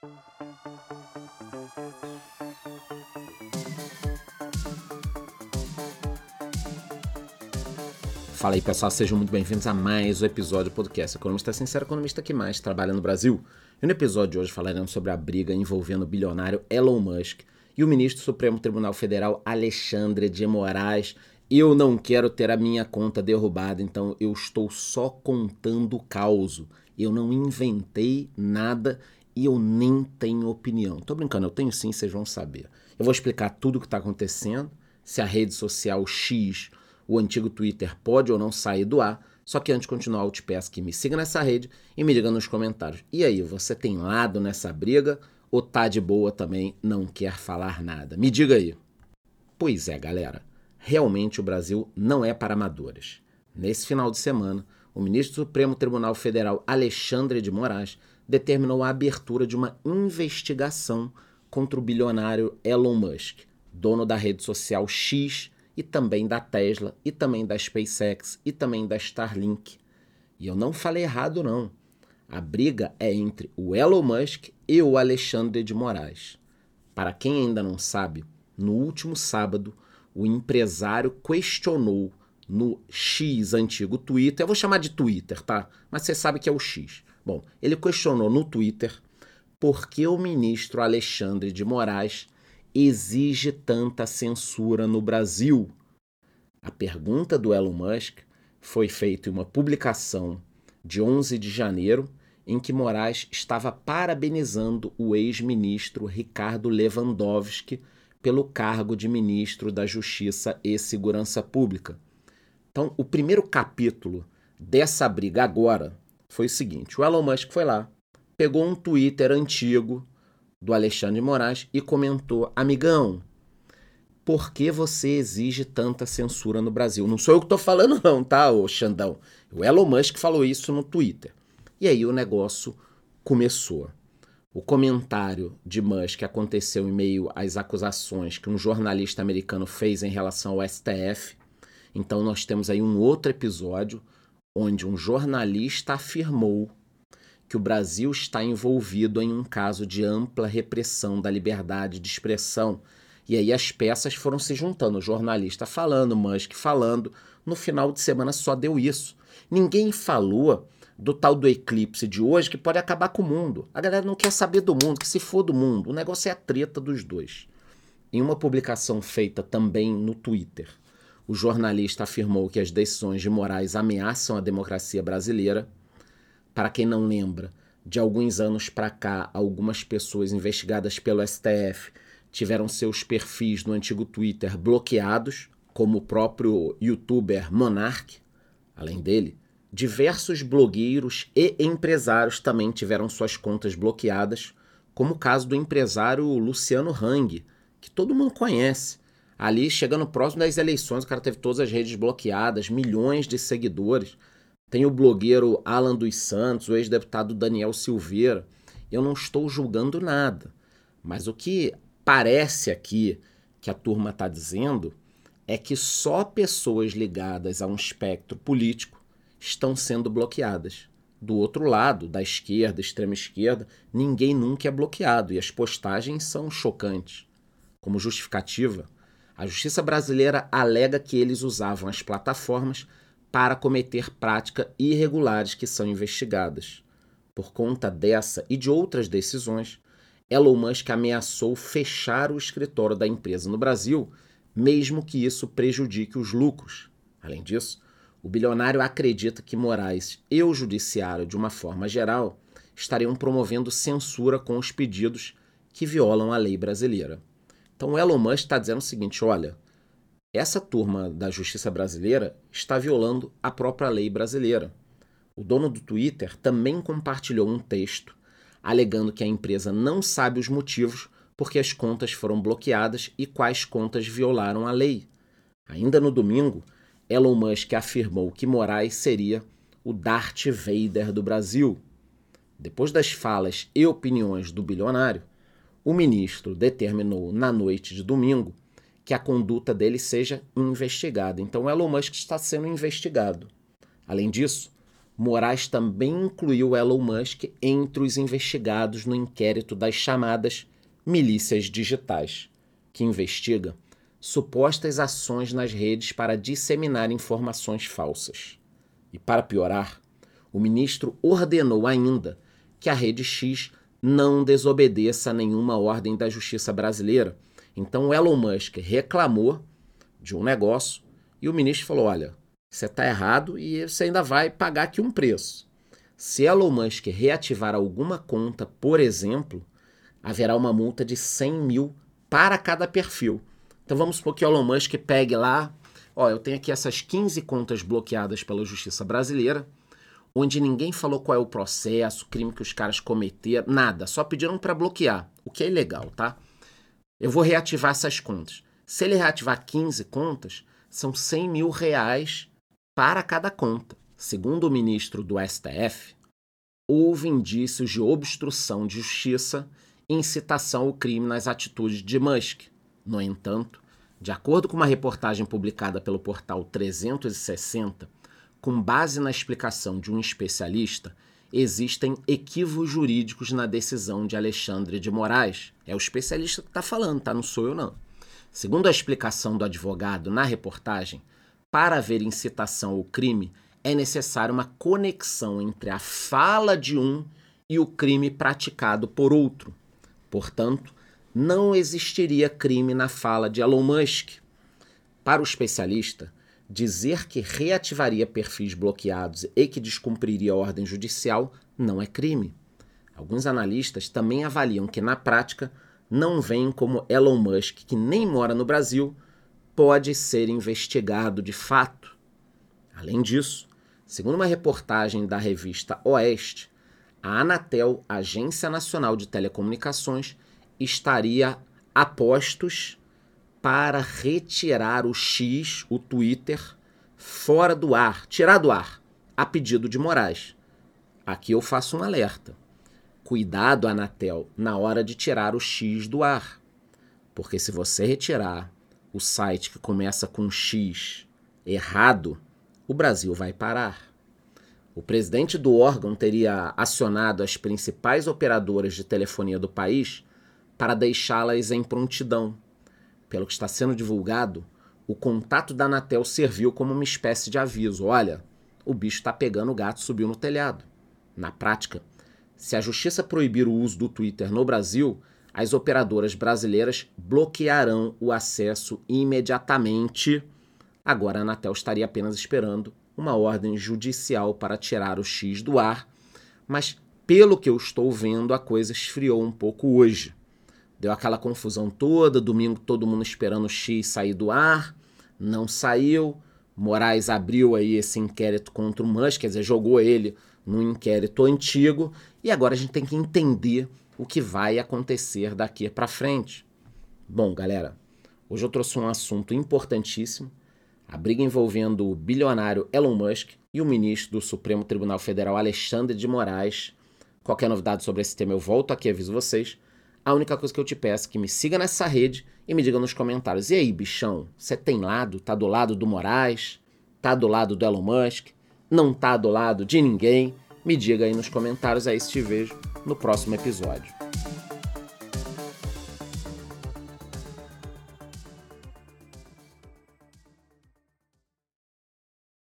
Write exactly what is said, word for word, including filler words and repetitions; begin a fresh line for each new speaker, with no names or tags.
Fala aí, pessoal, sejam muito bem-vindos a mais um episódio do podcast Economista Sincero, economista que mais trabalha no Brasil. E no episódio de hoje falaremos sobre a briga envolvendo o bilionário Elon Musk e o ministro do Supremo Tribunal Federal Alexandre de Moraes. Eu não quero ter a minha conta derrubada, então eu estou só contando o caos. Eu não inventei nada e eu nem tenho opinião. Tô brincando, eu tenho sim, vocês vão saber. Eu vou explicar tudo o que está acontecendo, se a rede social X, o antigo Twitter, pode ou não sair do ar. Só que antes de continuar, eu te peço que me siga nessa rede e me diga nos comentários. E aí, você tem lado nessa briga ou tá de boa também, não quer falar nada? Me diga aí. Pois é, galera. Realmente o Brasil não é para amadores. Nesse final de semana, o ministro do Supremo Tribunal Federal Alexandre de Moraes determinou a abertura de uma investigação contra o bilionário Elon Musk, dono da rede social X, e também da Tesla, e também da SpaceX, e também da Starlink. E eu não falei errado, não. A briga é entre o Elon Musk e o Alexandre de Moraes. Para quem ainda não sabe, no último sábado, o empresário questionou no X, antigo Twitter, eu vou chamar de Twitter, tá? Mas você sabe que é o X. Bom, ele questionou no Twitter por que o ministro Alexandre de Moraes exige tanta censura no Brasil. A pergunta do Elon Musk foi feita em uma publicação de onze de janeiro, em que Moraes estava parabenizando o ex-ministro Ricardo Lewandowski pelo cargo de ministro da Justiça e Segurança Pública. Então, o primeiro capítulo dessa briga agora foi o seguinte: o Elon Musk foi lá, pegou um Twitter antigo do Alexandre de Moraes e comentou: amigão, por que você exige tanta censura no Brasil? Não sou eu que estou falando não, tá, ô Xandão? O Elon Musk falou isso no Twitter. E aí o negócio começou. O comentário de Musk aconteceu em meio às acusações que um jornalista americano fez em relação ao S T F. Então nós temos aí um outro episódio onde um jornalista afirmou que o Brasil está envolvido em um caso de ampla repressão da liberdade de expressão. E aí as peças foram se juntando, o jornalista falando, Musk falando. No final de semana só deu isso. Ninguém falou do tal do eclipse de hoje que pode acabar com o mundo. A galera não quer saber do mundo, que se for do mundo. O negócio é a treta dos dois. Em uma publicação feita também no Twitter, o jornalista afirmou que as decisões de Moraes ameaçam a democracia brasileira. Para quem não lembra, de alguns anos para cá, algumas pessoas investigadas pelo S T F tiveram seus perfis no antigo Twitter bloqueados, como o próprio youtuber Monark. Além dele, diversos blogueiros e empresários também tiveram suas contas bloqueadas, como o caso do empresário Luciano Hang, que todo mundo conhece. Ali, chegando próximo das eleições, o cara teve todas as redes bloqueadas, milhões de seguidores. Tem o blogueiro Alan dos Santos, o ex-deputado Daniel Silveira. Eu não estou julgando nada, mas o que parece aqui que a turma está dizendo é que só pessoas ligadas a um espectro político estão sendo bloqueadas. Do outro lado, da esquerda, extrema esquerda, ninguém nunca é bloqueado e as postagens são chocantes. Como justificativa, a justiça brasileira alega que eles usavam as plataformas para cometer práticas irregulares que são investigadas. Por conta dessa e de outras decisões, Elon Musk ameaçou fechar o escritório da empresa no Brasil, mesmo que isso prejudique os lucros. Além disso, o bilionário acredita que Moraes e o judiciário, de uma forma geral, estariam promovendo censura com os pedidos que violam a lei brasileira. Então o Elon Musk está dizendo o seguinte: olha, essa turma da justiça brasileira está violando a própria lei brasileira. O dono do Twitter também compartilhou um texto alegando que a empresa não sabe os motivos porque as contas foram bloqueadas e quais contas violaram a lei. Ainda no domingo, Elon Musk afirmou que Moraes seria o Darth Vader do Brasil. Depois das falas e opiniões do bilionário, o ministro determinou na noite de domingo que a conduta dele seja investigada. Então, Elon Musk está sendo investigado. Além disso, Moraes também incluiu Elon Musk entre os investigados no inquérito das chamadas milícias digitais, que investiga supostas ações nas redes para disseminar informações falsas. E para piorar, o ministro ordenou ainda que a Rede X não desobedeça a nenhuma ordem da justiça brasileira. Então o Elon Musk reclamou de um negócio e o ministro falou, olha, você está errado e você ainda vai pagar aqui um preço. Se Elon Musk reativar alguma conta, por exemplo, haverá uma multa de cem mil para cada perfil. Então vamos supor que o Elon Musk pegue lá, ó, eu tenho aqui essas quinze contas bloqueadas pela justiça brasileira, onde ninguém falou qual é o processo, o crime que os caras cometeram, nada, só pediram para bloquear, o que é ilegal, tá? Eu vou reativar essas contas. Se ele reativar quinze contas, são cem mil reais para cada conta. Segundo o ministro do S T F, houve indícios de obstrução de justiça e incitação ao crime nas atitudes de Musk. No entanto, de acordo com uma reportagem publicada pelo portal trezentos e sessenta, com base na explicação de um especialista, existem equívocos jurídicos na decisão de Alexandre de Moraes. É o especialista que está falando, tá? Não sou eu, não. Segundo a explicação do advogado na reportagem, para haver incitação ao crime, é necessária uma conexão entre a fala de um e o crime praticado por outro. Portanto, não existiria crime na fala de Elon Musk. Para o especialista, dizer que reativaria perfis bloqueados e que descumpriria a ordem judicial não é crime. Alguns analistas também avaliam que, na prática, não veem como Elon Musk, que nem mora no Brasil, pode ser investigado de fato. Além disso, segundo uma reportagem da revista Oeste, a Anatel, Agência Nacional de Telecomunicações, estaria a postos para retirar o X, o Twitter, fora do ar, tirar do ar, a pedido de Moraes. Aqui eu faço um alerta. Cuidado, Anatel, na hora de tirar o X do ar. Porque se você retirar o site que começa com X errado, o Brasil vai parar. O presidente do órgão teria acionado as principais operadoras de telefonia do país para deixá-las em prontidão. Pelo que está sendo divulgado, o contato da Anatel serviu como uma espécie de aviso. Olha, o bicho está pegando o gato, subiu no telhado. Na prática, se a justiça proibir o uso do Twitter no Brasil, as operadoras brasileiras bloquearão o acesso imediatamente. Agora a Anatel estaria apenas esperando uma ordem judicial para tirar o X do ar, mas pelo que eu estou vendo, a coisa esfriou um pouco hoje. Deu aquela confusão toda, domingo todo mundo esperando o X sair do ar, não saiu. Moraes abriu aí esse inquérito contra o Musk, quer dizer, jogou ele num inquérito antigo, e agora a gente tem que entender o que vai acontecer daqui para frente. Bom, galera, hoje eu trouxe um assunto importantíssimo, a briga envolvendo o bilionário Elon Musk e o ministro do Supremo Tribunal Federal, Alexandre de Moraes. Qualquer novidade sobre esse tema eu volto aqui e aviso vocês. A única coisa que eu te peço é que me siga nessa rede e me diga nos comentários. E aí, bichão, você tem lado? Tá do lado do Moraes? Tá do lado do Elon Musk? Não tá do lado de ninguém? Me diga aí nos comentários, aí se te vejo no próximo episódio.